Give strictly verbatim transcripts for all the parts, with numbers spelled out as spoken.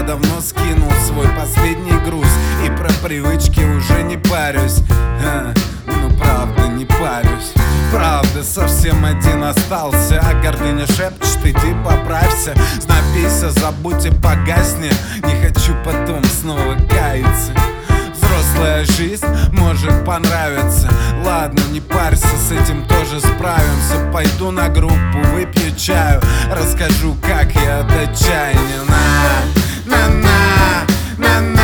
давно скинул свой последний груз, и про привычки уже не парюсь. а, Ну правда не парюсь. Правда, совсем один остался, а гордыня шепчет: иди поправься, напейся, забудь и погасни. Не хочу потом снова каяться. Взрослая жизнь может понравиться. Ладно, не парься, с этим тоже справимся. Пойду на группу, выпью чаю, расскажу, как я от отчаяния. На, на, на, на, на.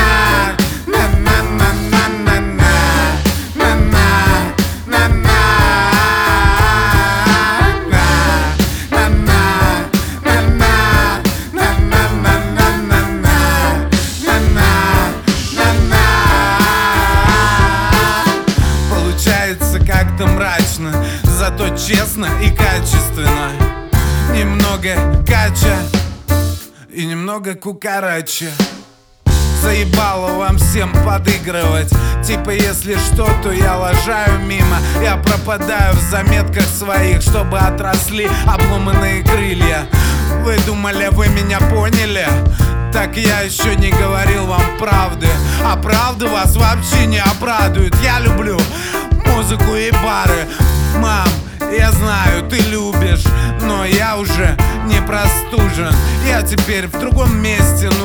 Как-то мрачно, зато честно и качественно. Немного кача и немного кукарача. Заебало вам всем подыгрывать. Типа если что, то я лажаю мимо. Я пропадаю в заметках своих, чтобы отросли обломанные крылья. Вы думали, вы меня поняли? Так я еще не говорил вам правды. А правда вас вообще не обрадует. Я люблю музыку и бары. Мам, я знаю, ты любишь, но я уже не простужен. Я теперь в другом месте,